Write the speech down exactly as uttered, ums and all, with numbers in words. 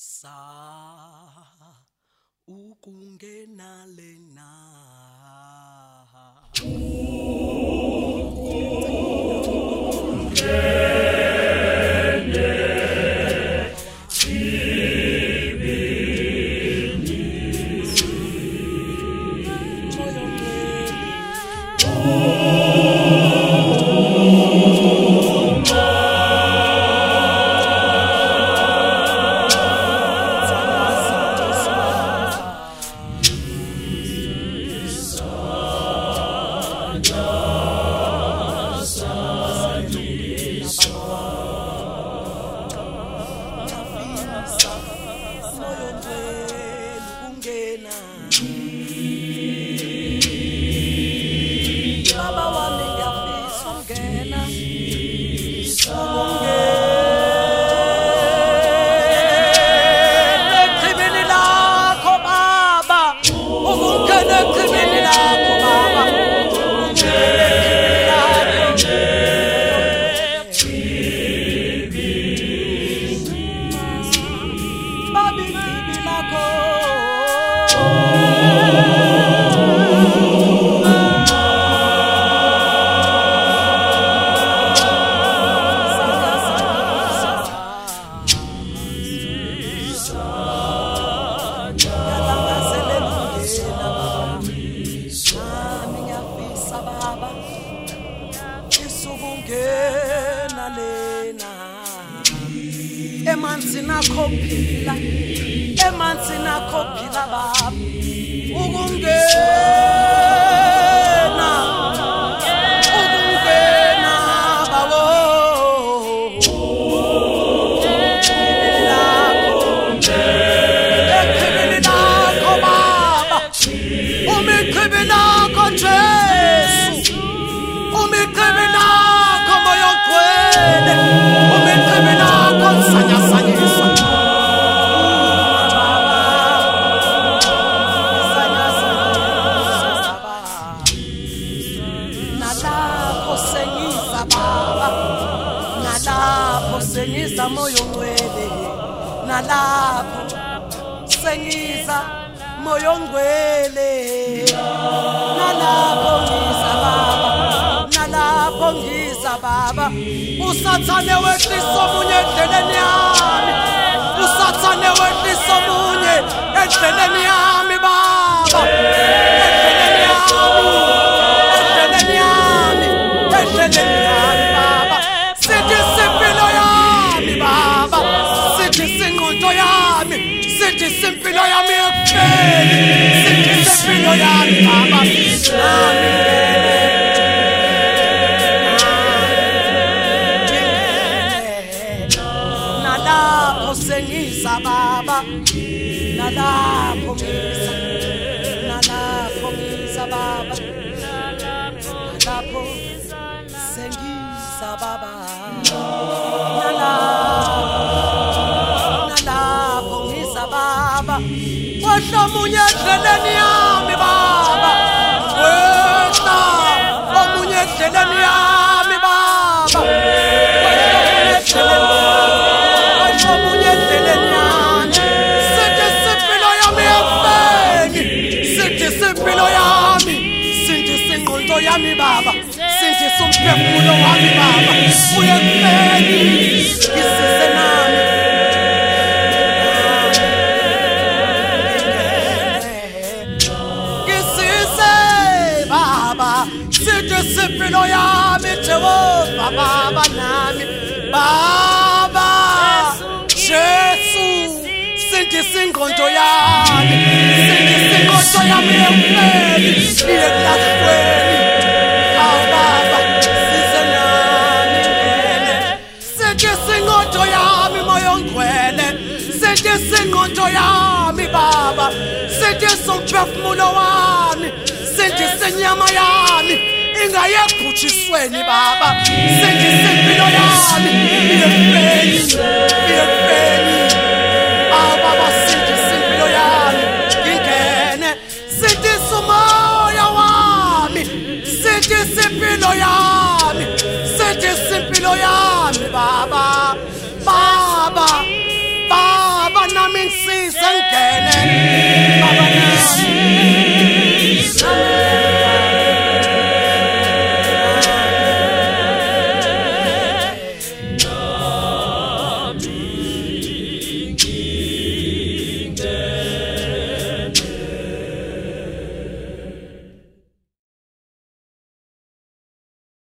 ngiyafisa ukungena lena Emansina kopila, emansina kopila baba, ukungena, ukungena babo, ekibila ko baba, umikibila ko Jesu, umikibila ko moyo kwele, umikibila ko sanya sanya. Sengiza moyo ngcwele nalapho sengiza moyo ngcwele nalapho ngiza baba nalapho ngiza baba usathane wehlisa omunye endleleni yami usathane wehlisa omunye endleleni yami baba endleleni yami endleleni yami endleleni yami baba sithi simpilo yami baba sithi sinqondo yami sithi simpilo yami ekufeni sithi simpilo yami baba nami nalapho sengiza baba nalapho ngiza nalapho ngiza baba nalapho sengiza baba nalapho ngiza baba wehla omunye endleleni yami baba wehla omunye endleleni yami baba wehla omunye endleleni yami sithi simpilo yami ekufeni sithi simpilo yami sithi sinqondo yami baba sithi umphefumulo wami baba uye ekufeni ngisize nami ngisize baba sithi simpilo yami Jehova baba nami baba Jesu sithi sinqondo yami sithi sinqondo yami ekufeni iye elahlweni awu baba size nami sithi sinqondo yami moyo ngcwele sithi sinqondo yami baba sithi umphefumulo wami sithi senyama yami ingayekhutshisweni baba sithi simpilo yami iyekufeni iyekufeni awu baba sithi simpilo yami ingene sithi sumoya wami sithi simpilo yami sithi simpilo yami baba baba baba nami sengene